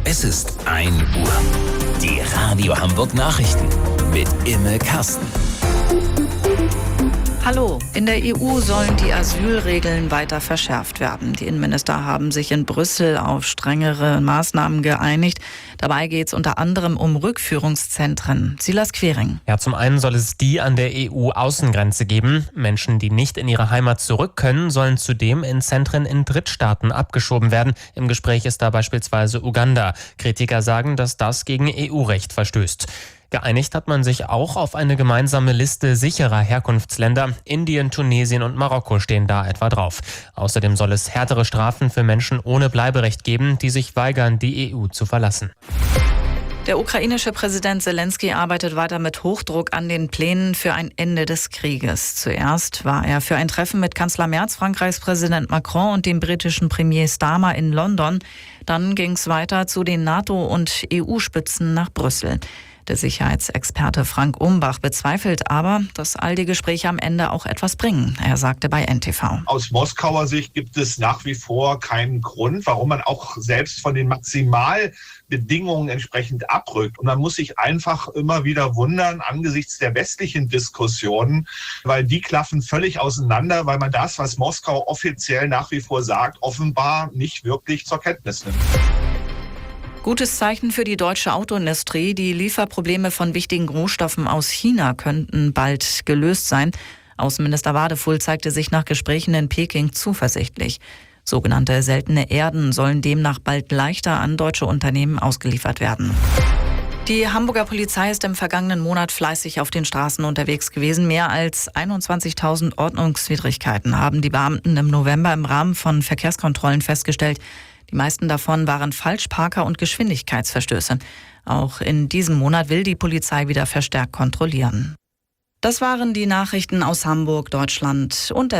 Es ist 1 Uhr. Die Radio Hamburg Nachrichten mit Imme Kasten. Hallo, in der EU sollen die Asylregeln weiter verschärft werden. Die Innenminister haben sich in Brüssel auf strengere Maßnahmen geeinigt. Dabei geht es unter anderem um Rückführungszentren. Silas Quering. Ja, zum einen soll es die an der EU-Außengrenze geben. Menschen, die nicht in ihre Heimat zurück können, sollen zudem in Zentren in Drittstaaten abgeschoben werden. Im Gespräch ist da beispielsweise Uganda. Kritiker sagen, dass das gegen EU-Recht verstößt. Geeinigt hat man sich auch auf eine gemeinsame Liste sicherer Herkunftsländer. Indien, Tunesien und Marokko stehen da etwa drauf. Außerdem soll es härtere Strafen für Menschen ohne Bleiberecht geben, die sich weigern, die EU zu verlassen. Der ukrainische Präsident Zelensky arbeitet weiter mit Hochdruck an den Plänen für ein Ende des Krieges. Zuerst war er für ein Treffen mit Kanzler Merz, Frankreichs Präsident Macron und dem britischen Premier Starmer in London. Dann ging es weiter zu den NATO- und EU-Spitzen nach Brüssel. Der Sicherheitsexperte Frank Umbach bezweifelt aber, dass all die Gespräche am Ende auch etwas bringen. Er sagte bei NTV. Aus Moskauer Sicht gibt es nach wie vor keinen Grund, warum man auch selbst von den Maximalbedingungen entsprechend abrückt. Und man muss sich einfach immer wieder wundern angesichts der westlichen Diskussionen, weil die klaffen völlig auseinander, weil man das, was Moskau offiziell nach wie vor sagt, offenbar nicht wirklich zur Kenntnis nimmt. Gutes Zeichen für die deutsche Autoindustrie. Die Lieferprobleme von wichtigen Rohstoffen aus China könnten bald gelöst sein. Außenminister Wadefuhl zeigte sich nach Gesprächen in Peking zuversichtlich. Sogenannte seltene Erden sollen demnach bald leichter an deutsche Unternehmen ausgeliefert werden. Die Hamburger Polizei ist im vergangenen Monat fleißig auf den Straßen unterwegs gewesen. Mehr als 21.000 Ordnungswidrigkeiten haben die Beamten im November im Rahmen von Verkehrskontrollen festgestellt. Die meisten davon waren Falschparker und Geschwindigkeitsverstöße. Auch in diesem Monat will die Polizei wieder verstärkt kontrollieren. Das waren die Nachrichten aus Hamburg, Deutschland und der